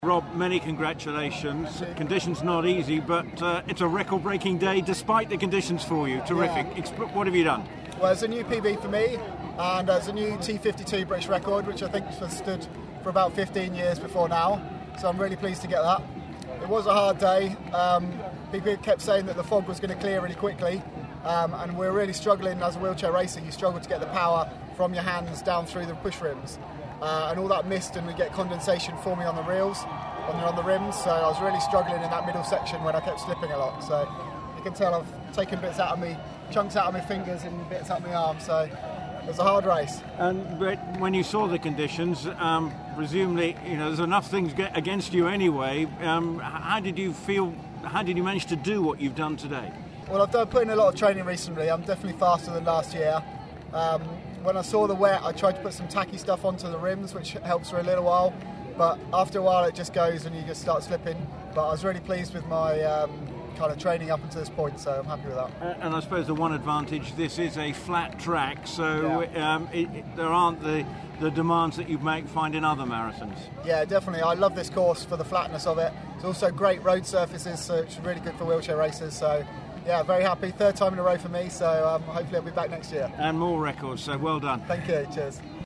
Rob, many congratulations. Conditions not easy, but it's a record-breaking day despite the conditions for you. Terrific. Yeah. What have you done? Well, it's a new PB for me, and it's a new T52 British record, which I think has stood for about 15 years before now. So I'm really pleased to get that. It was a hard day. People kept saying that the fog was going to clear really quickly, and we're really struggling as a wheelchair racer. You struggle to get the power from your hands down through the push rims. And all that mist, and we get condensation forming on the reels, on the rims. So I was really struggling in that middle section when I kept slipping a lot. So you can tell I've taken bits out of me, chunks out of my fingers and bits out of my arm. So it was a hard race. But when you saw the conditions, presumably, there's enough things against you anyway. How did you feel? How did you manage to do what you've done today? Well, I've put in a lot of training recently. I'm definitely faster than last year. When I saw the wet, I tried to put some tacky stuff onto the rims, which helps for a little while. But after a while, it just goes and you just start slipping. But I was really pleased with my kind of training up until this point, so I'm happy with that. And I suppose the one advantage, this is a flat track, so there aren't the demands that you might find in other marathons. Yeah, definitely. I love this course for the flatness of it. It's also great road surfaces, so it's really good for wheelchair racers. So yeah, very happy. Third time in a row for me, so hopefully I'll be back next year. And more records, so well done. Thank you. Cheers.